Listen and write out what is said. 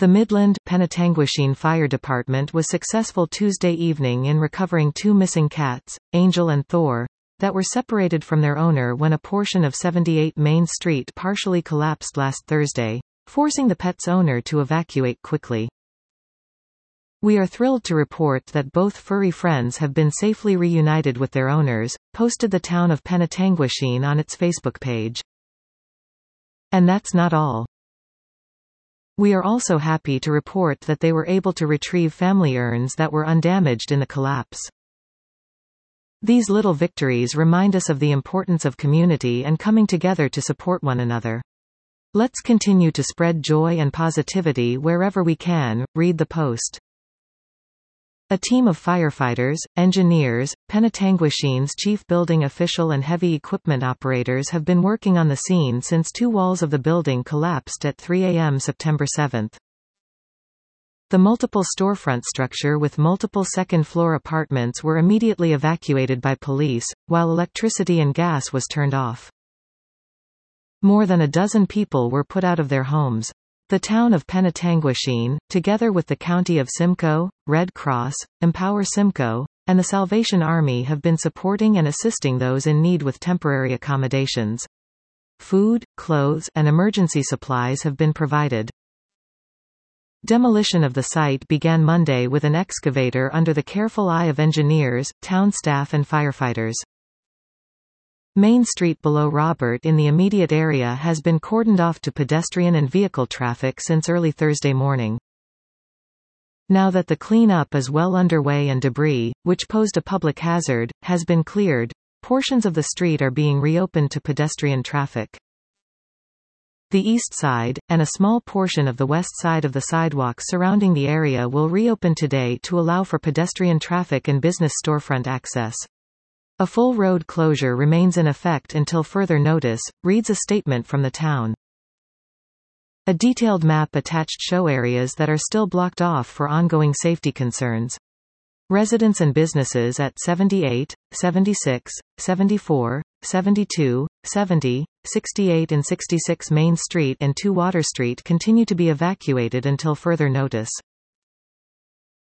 The Midland Penetanguishene Fire Department was successful Tuesday evening in recovering two missing cats, Angel and Thor, that were separated from their owner when a portion of 78 Main Street partially collapsed last Thursday, forcing the pet's owner to evacuate quickly. "We are thrilled to report that both furry friends have been safely reunited with their owners," posted the town of Penetanguishene on its Facebook page. And that's not all. "We are also happy to report that they were able to retrieve family urns that were undamaged in the collapse. These little victories remind us of the importance of community and coming together to support one another. Let's continue to spread joy and positivity wherever we can," read the post. A team of firefighters, engineers, Penetanguishene's chief building official and heavy equipment operators have been working on the scene since two walls of the building collapsed at 3 a.m. September 7. The multiple storefront structure with multiple second-floor apartments were immediately evacuated by police, while electricity and gas was turned off. More than a dozen people were put out of their homes. The town of Penetanguishene, together with the county of Simcoe, Red Cross, Empower Simcoe, and the Salvation Army have been supporting and assisting those in need with temporary accommodations. Food, clothes, and emergency supplies have been provided. Demolition of the site began Monday with an excavator under the careful eye of engineers, town staff and firefighters. Main Street below Robert in the immediate area has been cordoned off to pedestrian and vehicle traffic since early Thursday morning. Now that the clean-up is well underway and debris, which posed a public hazard, has been cleared, portions of the street are being reopened to pedestrian traffic. The east side, and a small portion of the west side of the sidewalks surrounding the area will reopen today to allow for pedestrian traffic and business storefront access. A full road closure remains in effect until further notice, reads a statement from the town. A detailed map attached show areas that are still blocked off for ongoing safety concerns. Residents and businesses at 78, 76, 74, 72, 70, 68 and 66 Main Street and 2 Water Street continue to be evacuated until further notice.